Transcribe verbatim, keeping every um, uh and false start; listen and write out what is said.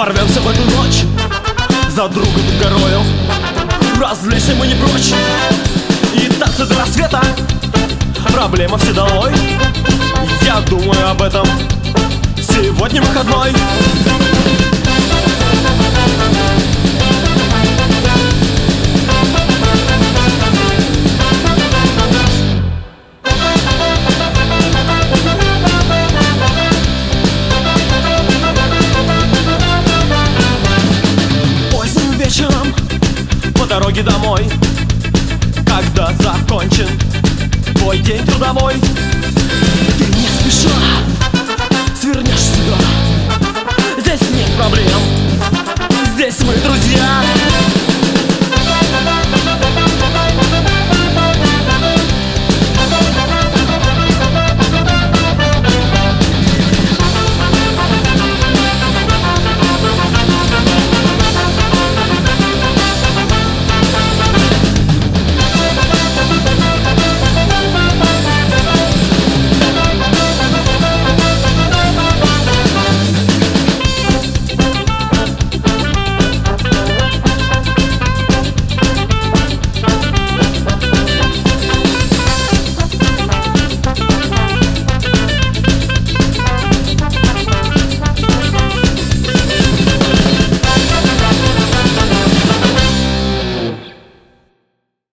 Ворвемся в эту ночь за другом горою, развлечься мы не прочь, и танцы до рассвета. Проблема все долой, я думаю об этом. Сегодня выходной. Поздним вечером по дороге домой, когда закончен твой день трудовой, ты не спеша свернешь сюда. Здесь нет проблем, здесь мы друзья.